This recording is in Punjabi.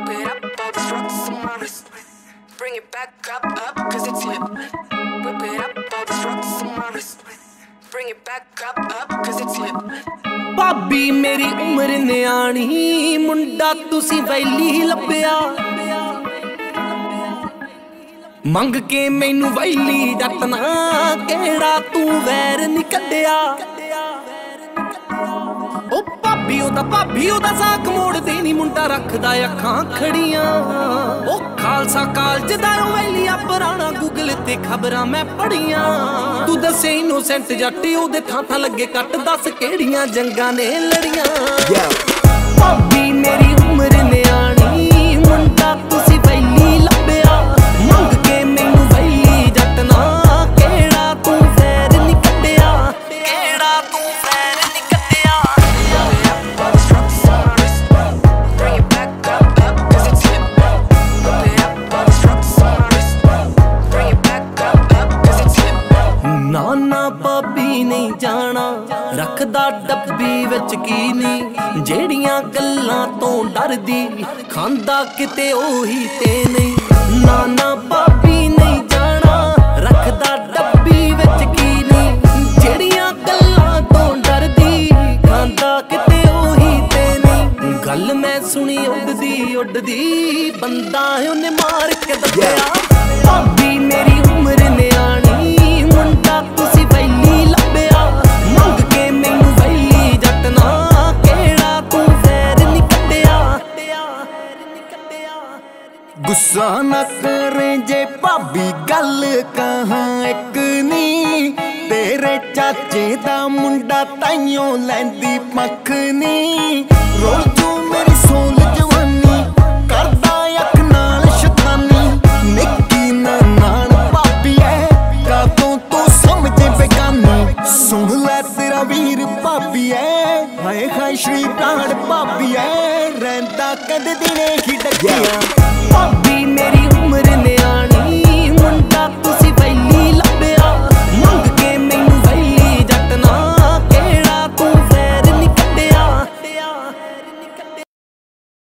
Whip it up, all these rocks on my wrist. Bring it back up, cause it's lit. Whip it up, all these rocks on my wrist. Bring it back up, cause it's lit. ਭਾਬੀ ਮੇਰੀ ਉਮਰ ਨਿਆਣੀ ਮੁੰਡਾ ਤੁਸੀਂ ਵੈਲੀ ਲੱਭਿਆ ਮੰਗ ਕੇ ਮੈਨੂੰ ਵੈਲੀ ਜੱਟਣਾ ਕਿਹੜਾ ਤੂੰ ਵੈਰ ਨੀ ਕੱਢਿਆ ਉਹ ਭਾਬੀ ਉਹਦਾ ਸਾਕ ਮੋੜਦੇ ਨੀ ਮੁੰਡਾ ਰੱਖਦਾ ਅੱਖਾਂ ਖੜੀਆਂ ਉਹ ਖਾਲਸਾ ਕਾਲਜ ਦਾ ਵੈਲੀਆ ਪੁਰਾਣਾ ਗੂਗਲ ਤੇ ਖਬਰਾਂ ਮੈਂ ਪੜੀਆਂ ਤੂੰ ਦੱਸੇ ਇਨੋਸੈਂਟ ਜੱਟ ਉਹਦੇ ਥਾਂ ਲੱਗੇ ਕੱਟ ਦੱਸ ਕਿਹੜੀਆਂ ਜੰਗਾਂ ਨੇ ਲੜੀਆਂ ਭਾਬੀ ਮੇਰੀ ਉਮਰ ਨਿਆਣੀ ਮੁੰਡਾ ਤੁਸੀਂ ਵੈਲੀ ਲੱਭਿਆ ਮੰਗ ਕੇ ਮੈਨੂੰ ਵੈਲੀ ਜੱਟਣਾ ਕਿਹੜਾ ਤੂੰ ਵੈਰ ਨੀ ਕੱਢਿਆ ਕਿਹੜਾ ਤੂੰ ਵੈਰ ਨੀ ਕੱਢਿਆ ਨਾ ਭਾਬੀ ਨਹੀਂ ਜਾਣਾ ਰੱਖਦਾ ਡੱਬੀ ਵਿੱਚ ਕੀ ਨਹੀਂ ਜਿਹੜੀਆਂ ਗੱਲਾਂ ਤੋਂ ਡਰਦੀ ਖਾਂਦਾ ਕਿਤੇ ਉਹੀ ਤੇ ਨਹੀਂ ਨਾ ਭਾਬੀ ਨਹੀਂ ਜਾਣਾ ਰੱਖਦਾ ਡੱਬੀ ਵਿੱਚ ਕੀ ਨਹੀਂ ਜਿਹੜੀਆਂ ਗੱਲਾਂ ਤੋਂ ਡਰਦੀ ਖਾਂਦਾ ਕਿਤੇ ਉਹੀ ਤੇ ਨਹੀਂ ਗੱਲ ਮੈਂ ਸੁਣੀ ਉੱਡਦੀ ਬੰਦਾ ਉਹਨੇ ਮਾਰ ਕੇ ਦੱਸਿਆ ਭਾਬੀ ਮੇਰੀ ਉਮਰ ਨਿਆਣੀ ਮੁੰਡਾ ਤੁਸੀਂ ਵੈਲੀ ਲੱਭਿਆ ਮੰਗ ਕੇ ਮੈਨੂੰ ਵੈਲੀ ਜੱਟਣਾ ਕਿਹੜਾ ਤੂੰ ਵੈਰ ਨੀ ਕੱਢਿਆ ਗੁੱਸਾ ਨਾ ਕਰੇ ਜੇ ਭਾਬੀ ਗੱਲ ਕਹਾਂ ਇੱਕ ਨੀ ਤੇਰੇ ਚਾਚੇ ਦਾ ਮੁੰਡਾ ਤਾਈਓ ਲੈਂਦੀ ਪੱਖ ਨੀ ਰੋਲ ਜੂ ਮੇਰੀ ਸੋਲ ਜਵਾਨੀ ਕਰਦਾ ਅੱਖ ਨਾਲ ਸ਼ੈਤਾਨੀ ਨਿੱਕੀ ਨਾਨ ਭਾਬੀ ਐ ਕਾਤੋਂ ਤੂੰ ਸਮਝੇ ਬੇਗਾਨੀ ਸੁਣ ਲੈ ਤੇਰਾ ਵੀਰ ਭਾਬੀ ਐ ਹਾਏ ਹਾਏ ਸ਼੍ਰੀ ਪ੍ਰਾਣ ਭਾਬੀ ਐ ਰਹਿੰਦਾ ਕਦੇ ਦਿਨੇ ਹੀ ਡੱਕਿਆ